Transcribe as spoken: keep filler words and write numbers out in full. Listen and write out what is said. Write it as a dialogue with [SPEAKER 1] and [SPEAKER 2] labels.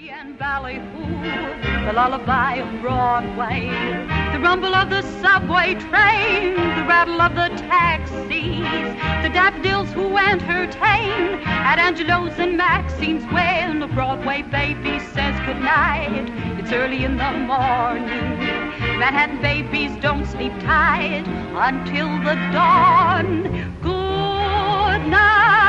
[SPEAKER 1] And ballyhoo, the lullaby of Broadway, the rumble of the subway train, the rattle of the taxis, the daffodils who entertain at Angelo's and Maxine's when the Broadway baby says goodnight. It's early in the morning. Manhattan babies don't sleep tight until the dawn. Good night.